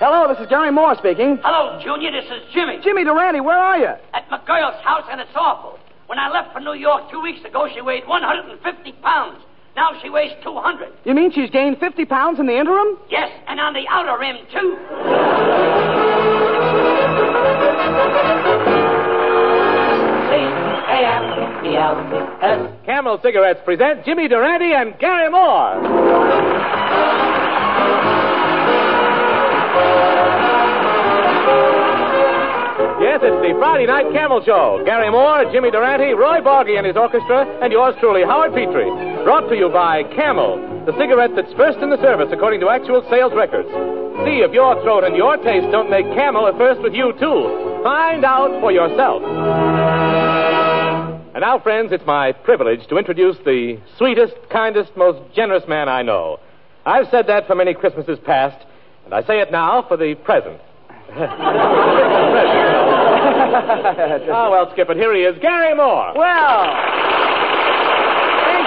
Hello, this is Gary Moore speaking. Hello, Junior. This is Jimmy. Jimmy Durante, where are you? At my girl's house, and it's awful. When I left for New York 2 weeks ago, she weighed 150 pounds. Now she weighs 200. You mean she's gained 50 pounds in the interim? Yes, and on the outer rim, too. C-A-M-E-L-S. Camel Cigarettes present Jimmy Durante and Gary Moore. Yes, it's the Friday Night Camel Show. Gary Moore, Jimmy Durante, Roy Borgy and his orchestra, and yours truly, Howard Petrie. Brought to you by Camel, the cigarette that's first in the service according to actual sales records. See if your throat and your taste don't make Camel a first with you, too. Find out for yourself. And now, friends, it's my privilege to introduce the sweetest, kindest, most generous man I know. I've said that for many Christmases past, and I say it now for the present. Oh, well, Skip it. Here he is, Gary Moore. Well, thank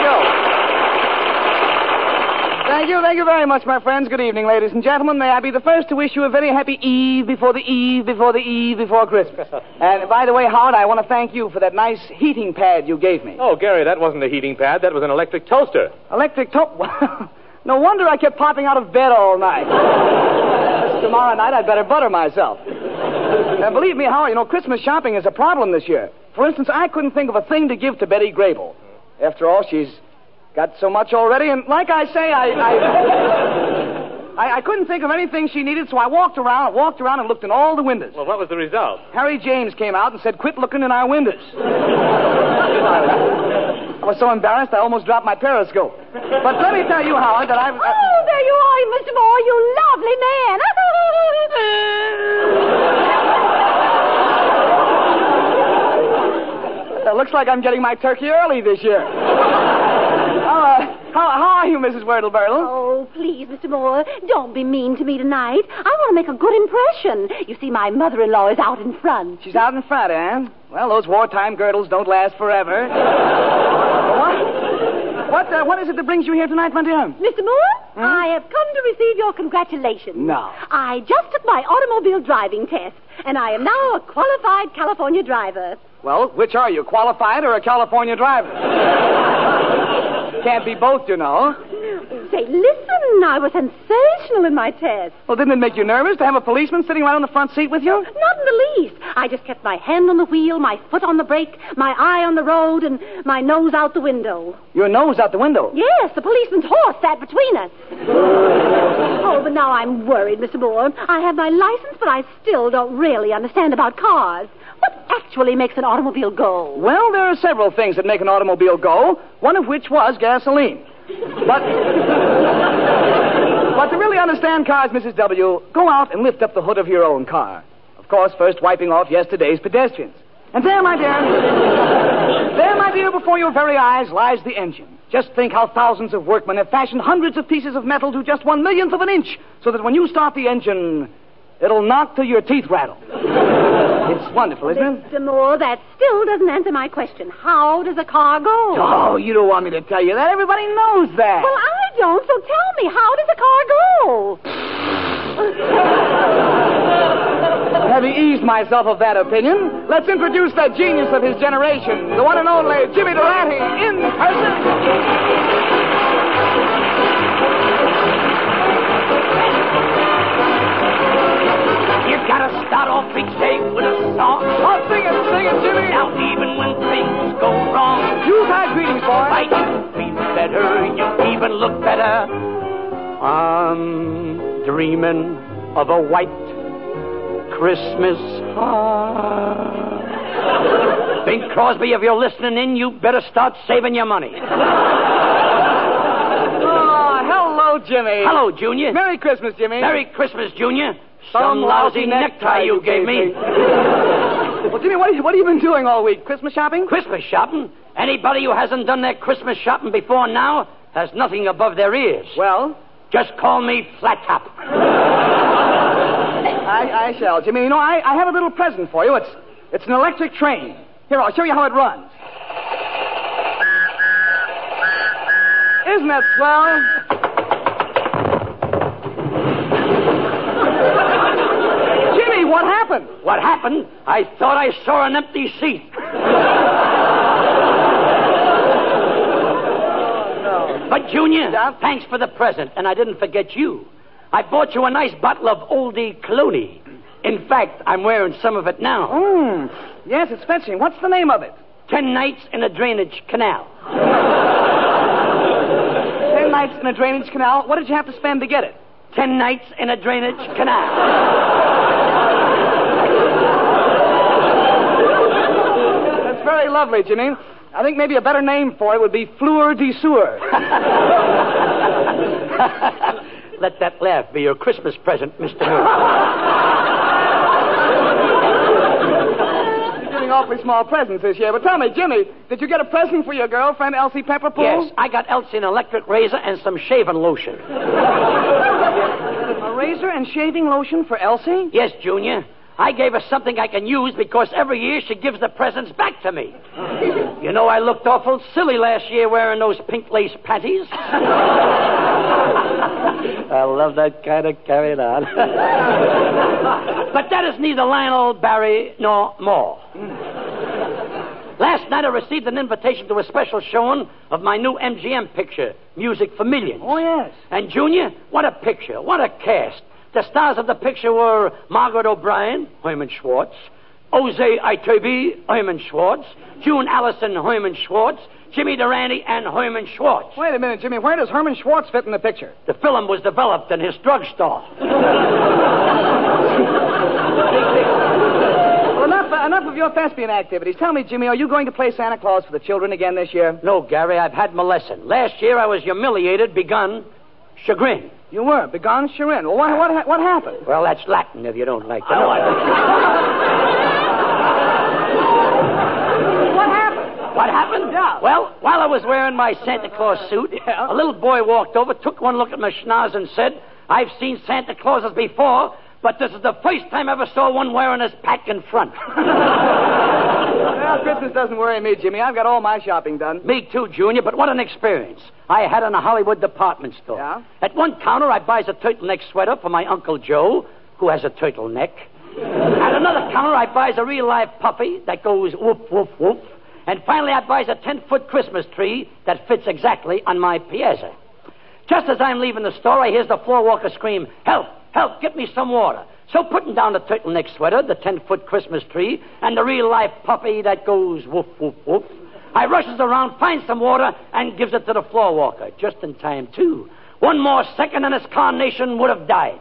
you. Thank you very much, my friends. Good evening, ladies and gentlemen. May I be the first to wish you a very happy eve before the eve before the eve before Christmas. And by the way, Howard, I want to thank you for that nice heating pad you gave me. Oh, Gary, that wasn't a heating pad. That was an electric toaster. No wonder I kept popping out of bed all night. Tomorrow night, I'd better butter myself. Believe me, Howard, Christmas shopping is a problem this year. For instance, I couldn't think of a thing to give to Betty Grable. After all, she's got so much already, and like I say, I couldn't think of anything she needed, so I walked around and looked in all the windows. Well, what was the result? Harry James came out and said, "Quit looking in our windows." I was so embarrassed, I almost dropped my periscope. But let me tell you, Howard, that I've... Oh, there you are, Mr. Moore, you lovely man. It looks like I'm getting my turkey early this year. How are you, Mrs. Wurtelbertle? Oh, please, Mr. Moore, don't be mean to me tonight. I want to make a good impression. You see, my mother-in-law is out in front. She's out in front, eh? Well, those wartime girdles don't last forever. What is it that brings you here tonight, my dear? Mr. Moore, I have come to receive your congratulations. No. I just took my automobile driving test, and I am now a qualified California driver. Well, which are you, qualified or a California driver? Can't be both, you know. Say, listen, I was sensational in my test. Well, didn't it make you nervous to have a policeman sitting right on the front seat with you? Not in the least. I just kept my hand on the wheel, my foot on the brake, my eye on the road, and my nose out the window. Your nose out the window? Yes, the policeman's horse sat between us. Oh, but now I'm worried, Mr. Moore. I have my license, but I still don't really understand about cars. What actually makes an automobile go? Well, there are several things that make an automobile go, one of which was gasoline. But to really understand cars, Mrs. W., go out and lift up the hood of your own car. Of course, first wiping off yesterday's pedestrians. And there, my dear, before your very eyes lies the engine. Just think how thousands of workmen have fashioned hundreds of pieces of metal to just 1/1,000,000th of an inch, so that when you start the engine, it'll knock till your teeth rattle. It's wonderful, isn't it? Mr. Moore, that still doesn't answer my question. How does a car go? Oh, you don't want me to tell you that. Everybody knows that. Well, I don't, so tell me, how does a car go? Having eased myself of that opinion, let's introduce the genius of his generation, the one and only Jimmy Durante, in person. Gotta start off each day with a song. Oh, sing it, Jimmy. Now, even when things go wrong, Yuletide greetings, boy. I you feel better, you even look better. I'm dreaming of a white Christmas heart. Bing Crosby, if you're listening in, you better start saving your money. Oh, hello, Jimmy. Hello, Junior. Merry Christmas, Jimmy. Merry Christmas, Junior. Some lousy necktie you gave me. Well, Jimmy, what have you been doing all week? Christmas shopping? Christmas shopping? Anybody who hasn't done their Christmas shopping before now has nothing above their ears. Well? Just call me Flat Top. I shall, Jimmy. I have a little present for you. It's an electric train. Here, I'll show you how it runs. Isn't that swell? happened, I thought I saw an empty seat. But, Junior, thanks for the present, and I didn't forget you. I bought you a nice bottle of Oldie Clooney. In fact, I'm wearing some of it now. Yes, it's fetching. What's the name of it? 10 Nights in a Drainage Canal. 10 Nights in a Drainage Canal? What did you have to spend to get it? 10 Nights in a Drainage Canal. That's very lovely, Jimmy. I think maybe a better name for it would be Fleur de Sewer. Let that laugh be your Christmas present, Mr. Moore. You're giving awfully small presents this year. But tell me, Jimmy, did you get a present for your girlfriend, Elsie Pepperpool? Yes, I got Elsie an electric razor and some shaving lotion. A razor and shaving lotion for Elsie? Yes, Junior. I gave her something I can use because every year she gives the presents back to me. You know, I looked awful silly last year wearing those pink lace panties. I love that kind of carrying on. But that is neither Lionel, Barry, nor more. Last night I received an invitation to a special showing of my new MGM picture, Music for Millions. Oh, yes. And, Junior, what a picture. What a cast. The stars of the picture were Margaret O'Brien, Herman Schwartz, Jose Itobe, Herman Schwartz, June Allison, Herman Schwartz, Jimmy Durante, and Herman Schwartz. Wait a minute, Jimmy. Where does Herman Schwartz fit in the picture? The film was developed in his drugstore. Well, enough of your thespian activities. Tell me, Jimmy, are you going to play Santa Claus for the children again this year? No, Gary, I've had my lesson. Last year I was humiliated, begun, chagrin. You were. Begone chagrin. Well, what happened? Well, that's Latin if you don't like to know. What happened? What happened? Yeah. Well, while I was wearing my Santa Claus suit, a little boy walked over, took one look at my schnoz and said, "I've seen Santa Clauses before, but this is the first time I ever saw one wearing his pack in front." Well, Christmas doesn't worry me, Jimmy. I've got all my shopping done. Me too, Junior, but what an experience. I had in a Hollywood department store. Yeah? At one counter, I buys a turtleneck sweater for my Uncle Joe, who has a turtleneck. At another counter, I buys a real-life puppy that goes whoop, whoop, whoop. And finally, I buys a 10-foot Christmas tree that fits exactly on my piazza. Just as I'm leaving the store, I hears the floor walker scream, "Help! Help! Get me some water." So putting down the turtleneck sweater, the 10-foot Christmas tree, and the real-life puppy that goes woof, woof, woof, I rushes around, finds some water, and gives it to the floor walker. Just in time, too. One more second and his carnation would have died.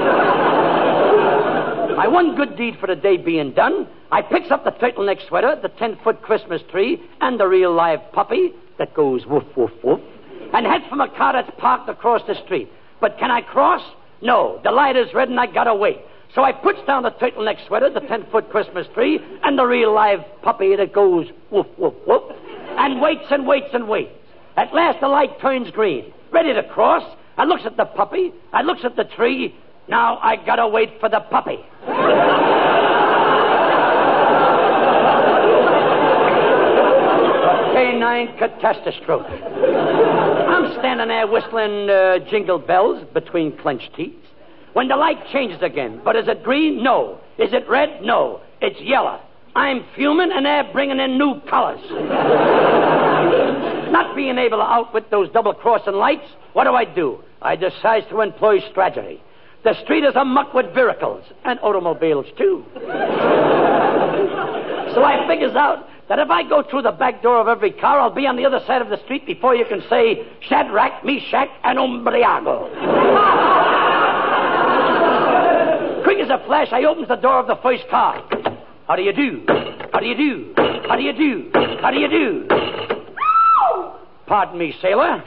My one good deed for the day being done, I picks up the turtleneck sweater, the 10-foot Christmas tree, and the real-life puppy that goes woof, woof, woof, and head for my car that's parked across the street. But can I cross? No. The light is red and I gotta wait. So I puts down the turtleneck sweater, the 10-foot Christmas tree, and the real-life puppy that goes woof, woof, woof, and waits and waits and waits. At last the light turns green. Ready to cross. I looks at the puppy. I looks at the tree. Now I gotta wait for the puppy. Canine catastrophe. I'm standing there whistling jingle bells between clenched teeth. When the light changes again. But is it green? No. Is it red? No. It's yellow. I'm fuming and they're bringing in new colors. Not being able to outwit those double-crossing lights, what do? I decide to employ strategy. The street is amuck with vehicles and automobiles, too. So I figures out that if I go through the back door of every car, I'll be on the other side of the street before you can say Shadrach, Meshach, and Umbriago. Quick as a flash, I opens the door of the first car. How do you do? How do you do? How do you do? How do you do? Pardon me, sailor.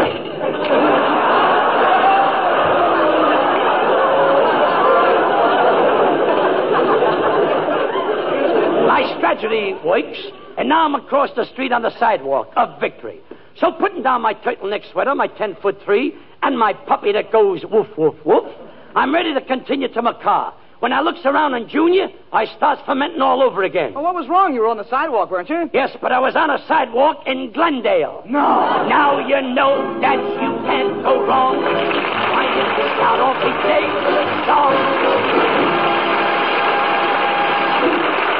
My strategy works, and now I'm across the street on the sidewalk of victory. So putting down my turtleneck sweater, my 10-foot tree, and my puppy that goes woof, woof, woof, I'm ready to continue to my car. When I looks around on Junior, I starts fermenting all over again. Well, what was wrong? You were on the sidewalk, weren't you? Yes, but I was on a sidewalk in Glendale. No. Now you know that you can't go wrong. Why did this out all big day?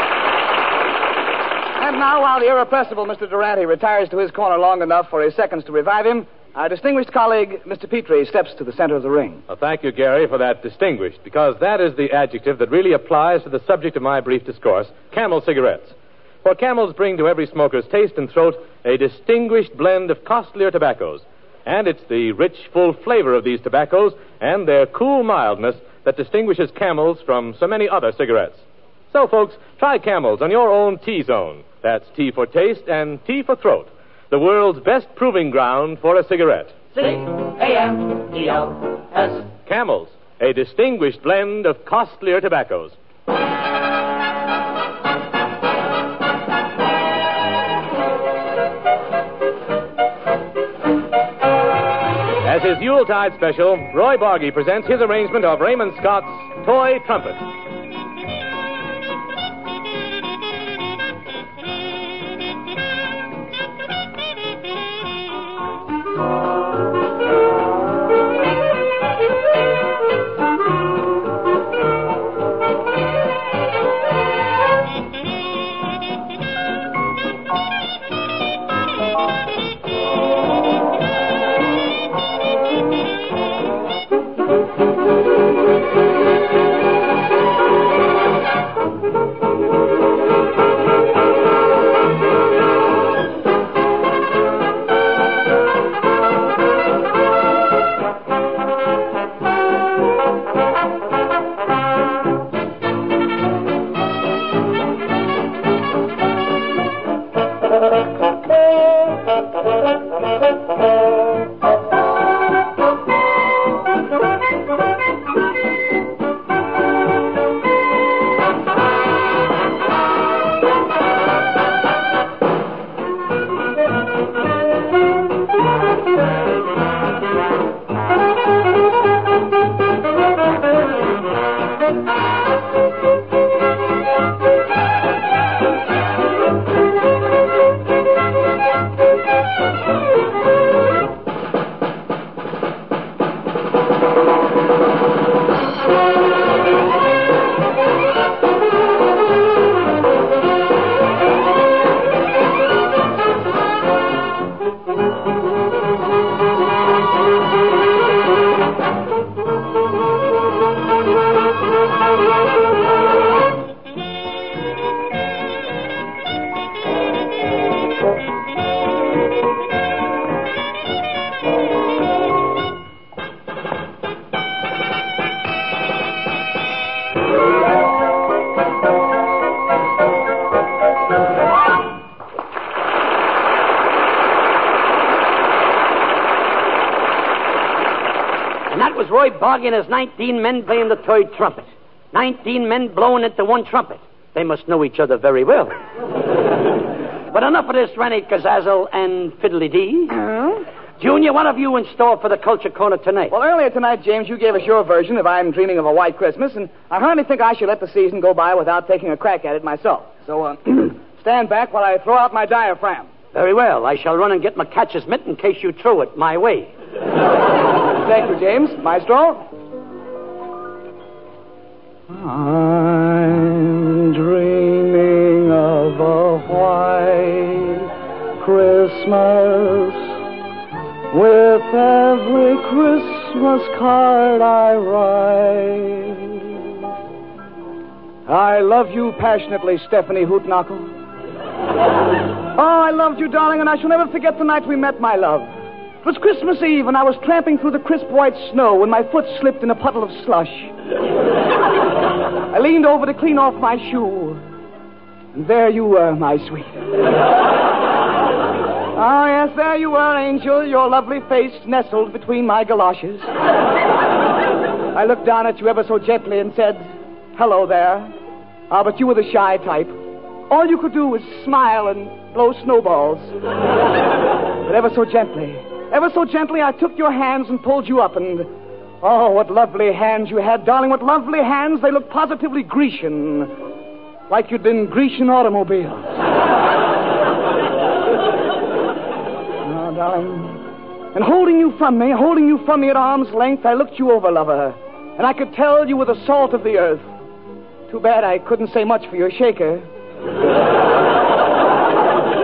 the irrepressible Mr. Durante retires to his corner long enough for his seconds to revive him, our distinguished colleague, Mr. Petrie, steps to the center of the ring. Well, thank you, Gary, for that distinguished, because that is the adjective that really applies to the subject of my brief discourse, Camel cigarettes. For Camels bring to every smoker's taste and throat a distinguished blend of costlier tobaccos. And it's the rich, full flavor of these tobaccos and their cool mildness that distinguishes Camels from so many other cigarettes. So, folks, try Camels on your own T-zone. That's T for taste and T for throat. The world's best proving ground for a cigarette. C-A-M-E-L-S. Camels, a distinguished blend of costlier tobaccos. As his Yuletide special, Roy Bargy presents his arrangement of Raymond Scott's Toy Trumpet. Roy Bargy and his 19 men playing the toy trumpet. 19 men blowing into one trumpet. They must know each other very well. But enough of this, Rennie Kazazel and Fiddly-Dee. Junior, what have you in store for the Culture Corner tonight? Well, earlier tonight, James, you gave us your version of I'm Dreaming of a White Christmas, and I hardly think I should let the season go by without taking a crack at it myself. So, stand back while I throw out my diaphragm. Very well. I shall run and get my catcher's mitt in case you throw it my way. Thank you, James. Maestro. I'm dreaming of a white Christmas with every Christmas card I write. I love you passionately, Stephanie Hootknuckle. Oh, I loved you, darling, and I shall never forget the night we met, my love. It was Christmas Eve, and I was tramping through the crisp white snow when my foot slipped in a puddle of slush. I leaned over to clean off my shoe, and there you were, my sweet. Oh, yes, there you were, Angel, your lovely face nestled between my galoshes. I looked down at you ever so gently and said, hello there. Ah, but you were the shy type. All you could do was smile and blow snowballs. But ever so gently, I took your hands and pulled you up, and oh, what lovely hands you had, darling, what lovely hands. They looked positively Grecian, like you'd been Grecian automobiles. Oh, darling. And holding you from me at arm's length, I looked you over, lover, and I could tell you were the salt of the earth. Too bad I couldn't say much for your shaker.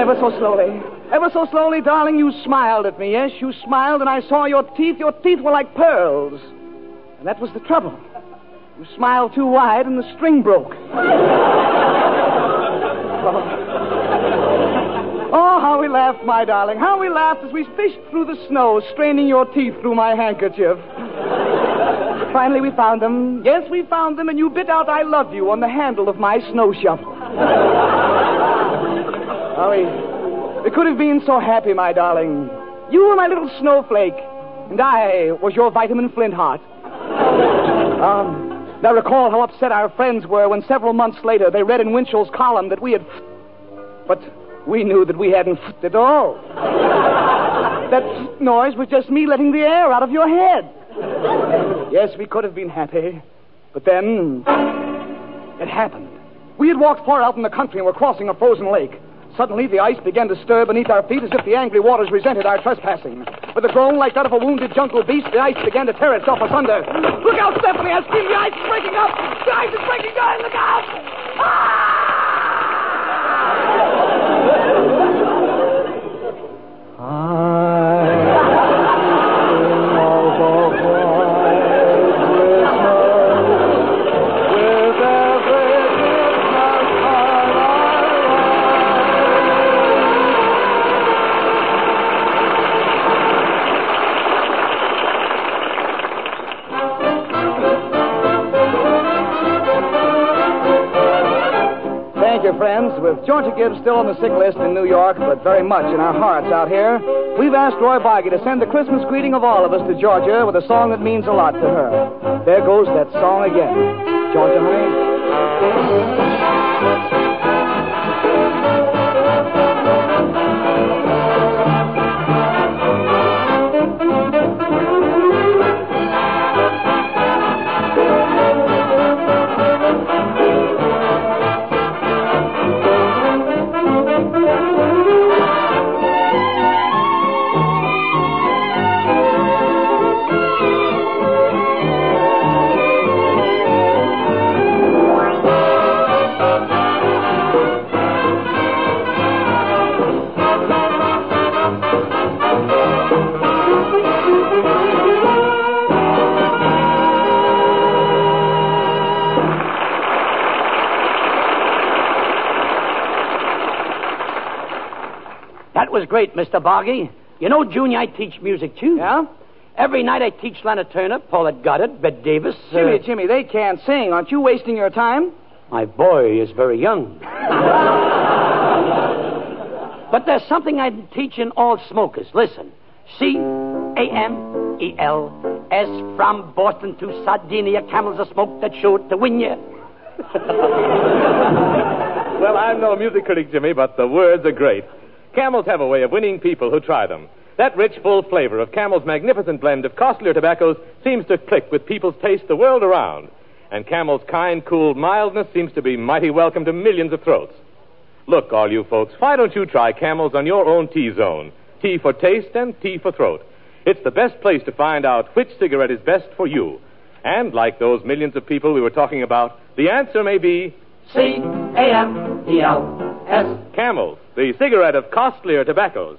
Ever so slowly. Ever so slowly, darling, you smiled at me. Yes, you smiled, and I saw your teeth. Your teeth were like pearls. And that was the trouble. You smiled too wide, and the string broke. Oh, how we laughed, my darling. How we laughed as we fished through the snow, straining your teeth through my handkerchief. Finally, we found them. Yes, we found them, and you bit out "I love you" on the handle of my snow shovel. Oh, we could have been so happy, my darling. You were my little snowflake, and I was your vitamin flint heart. Now recall how upset our friends were when several months later they read in Winchell's column that we had but we knew that we hadn't at all. That noise was just me letting the air out of your head. Yes, we could have been happy, but then it happened. We had walked far out in the country and were crossing a frozen lake. Suddenly, the ice began to stir beneath our feet as if the angry waters resented our trespassing. With a groan like that of a wounded jungle beast, the ice began to tear itself asunder. Look out, Stephanie! I scream, the ice is breaking up! The ice is breaking down! Look out! Friends, with Georgia Gibbs still on the sick list in New York, but very much in our hearts out here, we've asked Roy Bargy to send the Christmas greeting of all of us to Georgia with a song that means a lot to her. There goes that song again. Georgia, honey. That was great, Mr. Bargy. You know, Junior, I teach music, too. Yeah? Every night I teach Lana Turner, Paulette Goddard, Bette Davis. Jimmy, they can't sing. Aren't you wasting your time? My boy is very young. But there's something I'm teaching all smokers. Listen. C-A-M-E-L-S, from Boston to Sardinia, camels are smoked that sure to win you. Well, I'm no music critic, Jimmy, but the words are great. Camels have a way of winning people who try them. That rich, full flavor of Camel's magnificent blend of costlier tobaccos seems to click with people's taste the world around. And Camel's kind, cool mildness seems to be mighty welcome to millions of throats. Look, all you folks, why don't you try Camels on your own T-zone? T for taste and T for throat. It's the best place to find out which cigarette is best for you. And like those millions of people we were talking about, the answer may be C-A-M-E-L-S. Camels, the cigarette of costlier tobaccos.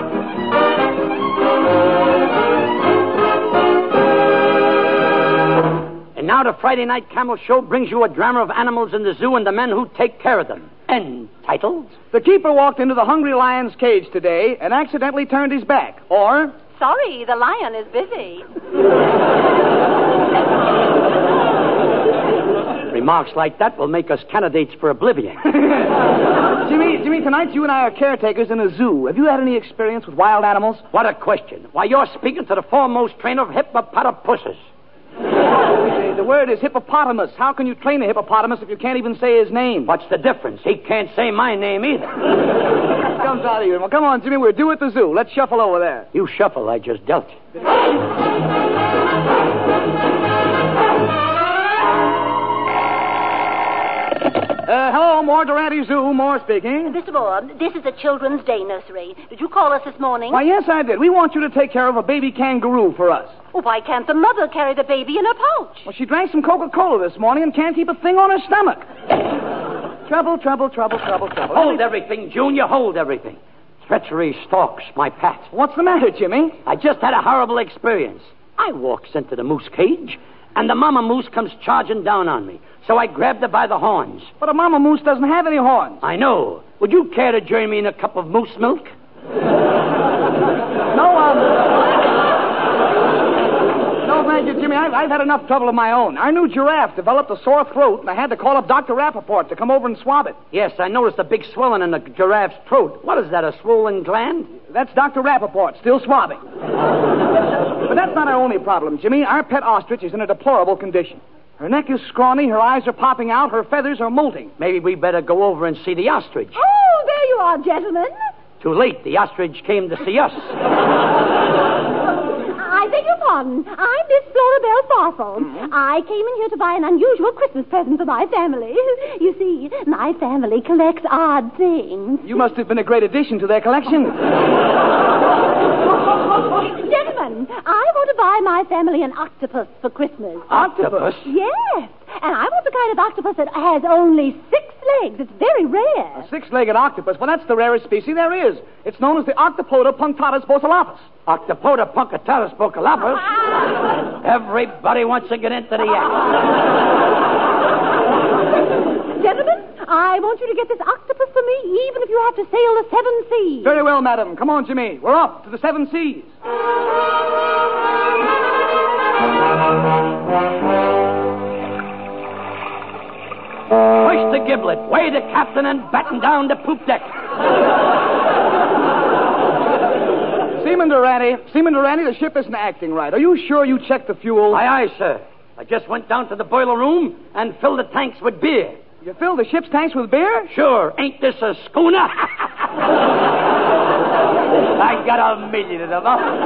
And now the Friday Night Camel Show brings you a drama of animals in the zoo and the men who take care of them. Entitled, The keeper walked into the hungry lion's cage today and accidentally turned his back. Or, Sorry, the lion is busy. remarks like that will make us candidates for oblivion. Jimmy, tonight you and I are caretakers in a zoo. Have you had any experience with wild animals? What a question. Why, you're speaking to the foremost trainer of hippopotamuses. The word is hippopotamus. How can you train a hippopotamus if you can't even say his name? What's the difference? He can't say my name either. Comes out of you. Well, come on, Jimmy. We're due at the zoo. Let's shuffle over there. You shuffle, I just dealt you. Hello, Moore Durante Zoo. Moore speaking. Mr. Moore, this is the Children's Day Nursery. Did you call us this morning? Why, yes, I did. We want you to take care of a baby kangaroo for us. Well, why can't the mother carry the baby in her pouch? Well, she drank some Coca-Cola this morning and can't keep a thing on her stomach. Trouble. Hold everything, Junior. Hold everything. Treachery stalks my path. What's the matter, Jimmy? I just had a horrible experience. I walks into the moose cage, and the mama moose comes charging down on me. So I grabbed her by the horns. But a mama moose doesn't have any horns. I know. Would you care to join me in a cup of moose milk? No, thank you, Jimmy. I've had enough trouble of my own. Our new giraffe developed a sore throat, and I had to call up Dr. Rappaport to come over and swab it. Yes, I noticed a big swelling in the giraffe's throat. What is that, a swollen gland? That's Dr. Rappaport, still swabbing. But that's not our only problem, Jimmy. Our pet ostrich is in a deplorable condition. Her neck is scrawny, her eyes are popping out, her feathers are molting. Maybe we better go over and see the ostrich. Oh, there you are, gentlemen. Too late. The ostrich came to see us. I beg your pardon. I'm Miss Flora Bell Farfel. I came in here to buy an unusual Christmas present for my family. You see, my family collects odd things. You must have been a great addition to their collection. Gentlemen, I want to buy my family an octopus for Christmas. Octopus? Yes. And I want the kind of octopus that has only 6 legs. It's very rare. A 6-legged octopus. Well, that's the rarest species there is. It's known as the Octopoda punctatus bosalapus. Octopoda punctatus bosalapus? Everybody wants to get into the act. Gentlemen, I want you to get this octopus for me, even if you have to sail the 7 seas. Very well, madam. Come on, Jimmy. We're off to the 7 seas. Push the giblet, weigh the captain, and batten down the poop deck. Seaman Durante, the ship isn't acting right. Are you sure you checked the fuel? Aye, sir. I just went down to the boiler room and filled the tanks with beer. You filled the ship's tanks with beer? Sure. Ain't this a schooner? I got a million of them.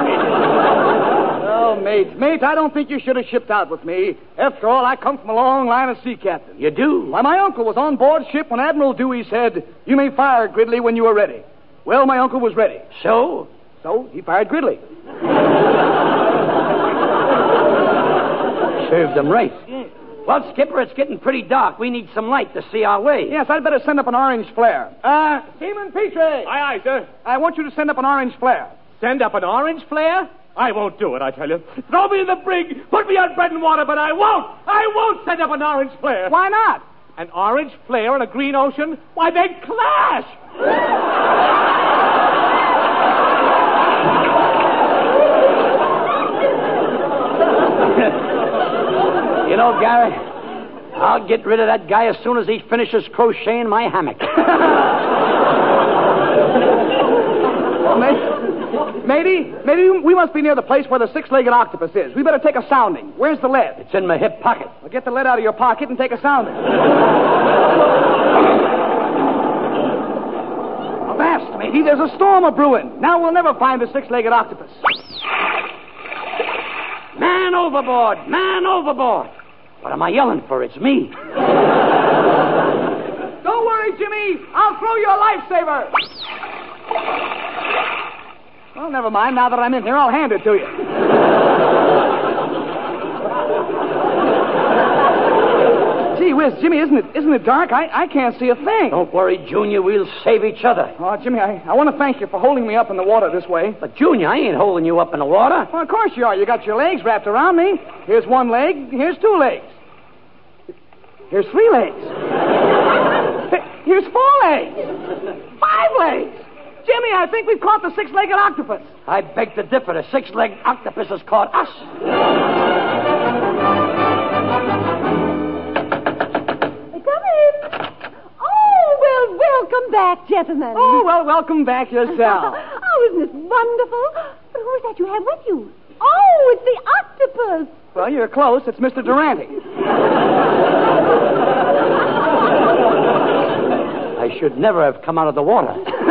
Oh, mate, I don't think you should have shipped out with me. After all, I come from a long line of sea captains. You do? Why, my uncle was on board ship when Admiral Dewey said, "You may fire Gridley when you are ready." Well, my uncle was ready. So? So, he fired Gridley. Served them right. Well, Skipper, it's getting pretty dark. We need some light to see our way. Yes, I'd better send up an orange flare. Seaman Petrie! Aye, sir. I want you to send up an orange flare. Send up an orange flare? I won't do it, I tell you. Throw me in the brig, put me on bread and water, but I won't send up an orange flare. Why not? An orange flare in a green ocean? Why, they'd clash! You know, Gary, I'll get rid of that guy as soon as he finishes crocheting my hammock. Matey, we must be near the place where the 6-legged octopus is. We better take a sounding. Where's the lead? It's in my hip pocket. Well, get the lead out of your pocket and take a sounding. Avast, matey, there's a storm a-brewing. Now we'll never find the 6-legged octopus. Man overboard! Man overboard! What am I yelling for? It's me. Don't worry, Jimmy. I'll throw you a lifesaver. Well, never mind. Now that I'm in here, I'll hand it to you. Gee whiz, Jimmy, isn't it dark? I can't see a thing. Don't worry, Junior. We'll save each other. Oh, Jimmy, I want to thank you for holding me up in the water this way. But, Junior, I ain't holding you up in the water. Well, of course you are. You got your legs wrapped around me. Here's 1 leg. Here's 2 legs. Here's 3 legs. Here's 4 legs. 5 legs. Jimmy, I think we've caught the 6-legged octopus. I beg to differ. The 6-legged octopus has caught us. Come in. Oh, well, welcome back, gentlemen. Oh, well, welcome back yourself. Oh, isn't this wonderful? But who's that you have with you? Oh, it's the octopus. Well, you're close. It's Mr. Durante. I should never have come out of the water.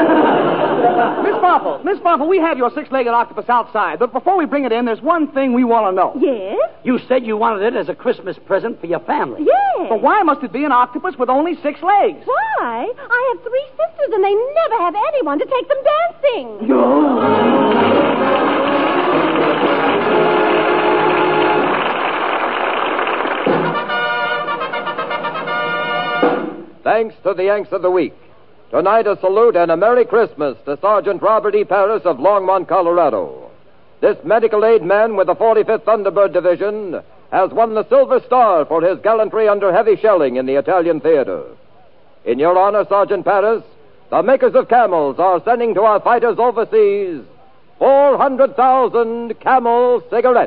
Miss Farfel, we have your 6-legged octopus outside, but before we bring it in, there's one thing we want to know. Yes? You said you wanted it as a Christmas present for your family. Yes. But why must it be an octopus with only 6 legs? Why? I have 3 sisters, and they never have anyone to take them dancing. thanks to the Yanks of the Week. Tonight, a salute and a Merry Christmas to Sergeant Robert E. Paris of Longmont, Colorado. This medical aid man with the 45th Thunderbird Division has won the Silver Star for his gallantry under heavy shelling in the Italian theater. In your honor, Sergeant Paris, the makers of Camels are sending to our fighters overseas 400,000 Camel cigarettes.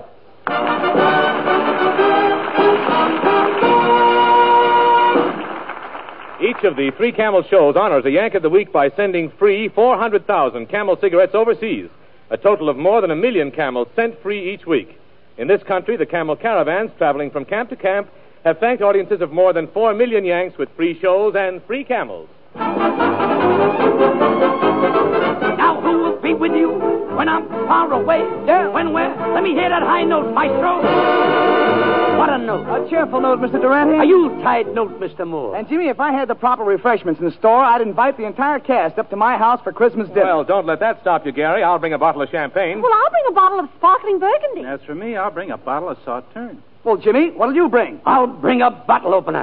Each of the three Camel shows honors a Yank of the Week by sending free 400,000 Camel cigarettes overseas, a total of more than 1 million Camels sent free each week. In this country, the Camel caravans traveling from camp to camp have thanked audiences of more than 4 million Yanks with free shows and free Camels. Now who will be with you when I'm far away? Yeah. When where? Let me hear that high note, maestro. What a note. A cheerful note, Mr. Durante. A Yuletide note, Mr. Moore. And, Jimmy, if I had the proper refreshments in the store, I'd invite the entire cast up to my house for Christmas dinner. Well, don't let that stop you, Gary. I'll bring a bottle of champagne. Well, I'll bring a bottle of sparkling burgundy. As for me, I'll bring a bottle of Sauterne. Well, Jimmy, what'll you bring? I'll bring a bottle opener.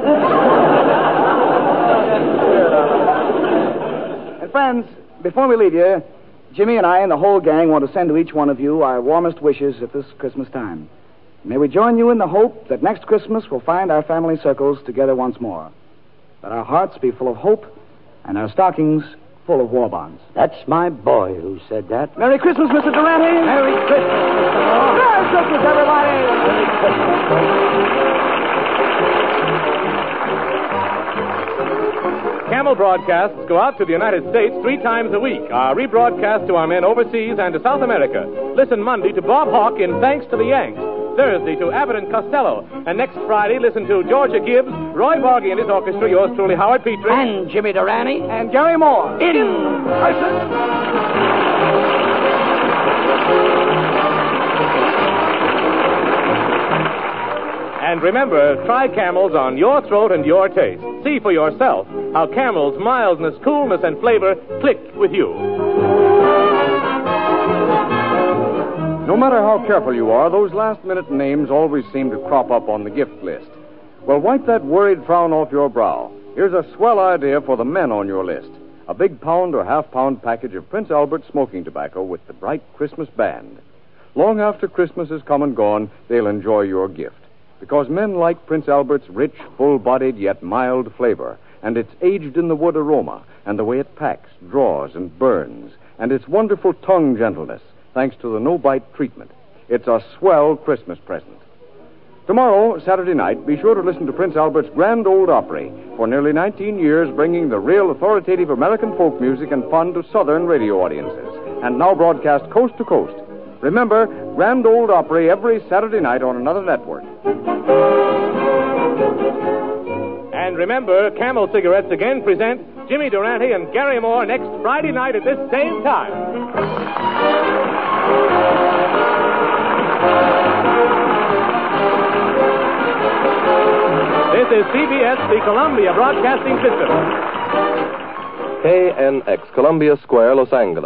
And, friends, before we leave you, Jimmy and I and the whole gang want to send to each one of you our warmest wishes at this Christmas time. May we join you in the hope that next Christmas we'll find our family circles together once more. That our hearts be full of hope and our stockings full of war bonds. That's my boy who said that. Merry Christmas, Mr. Durante. Merry Christmas, Mr. Moore. Merry Christmas, everybody. Merry Christmas. Camel broadcasts go out to the United States 3 times a week, are rebroadcast to our men overseas and to South America. Listen Monday to Bob Hawke in Thanks to the Yanks, Thursday to Abbott and Costello, and next Friday listen to Georgia Gibbs, Roy Bargy and his orchestra, yours truly, Howard Petrie. And Jimmy Durante. And Gary Moore. In person. And remember, try Camels on your throat and your taste. See for yourself how Camel's mildness, coolness, and flavor click with you. No matter how careful you are, those last-minute names always seem to crop up on the gift list. Well, wipe that worried frown off your brow. Here's a swell idea for the men on your list. A big pound or half-pound package of Prince Albert smoking tobacco with the bright Christmas band. Long after Christmas has come and gone, they'll enjoy your gift. Because men like Prince Albert's rich, full-bodied, yet mild flavor, and its aged-in-the-wood aroma, and the way it packs, draws, and burns, and its wonderful tongue gentleness, thanks to the no-bite treatment. It's a swell Christmas present. Tomorrow, Saturday night, be sure to listen to Prince Albert's Grand Ole Opry, for nearly 19 years bringing the real authoritative American folk music and fun to Southern radio audiences, and now broadcast coast to coast. Remember, Grand Ole Opry every Saturday night on another network. And remember, Camel Cigarettes again present Jimmy Durante and Gary Moore next Friday night at this same time. This is CBS, the Columbia Broadcasting System. KNX, Columbia Square, Los Angeles.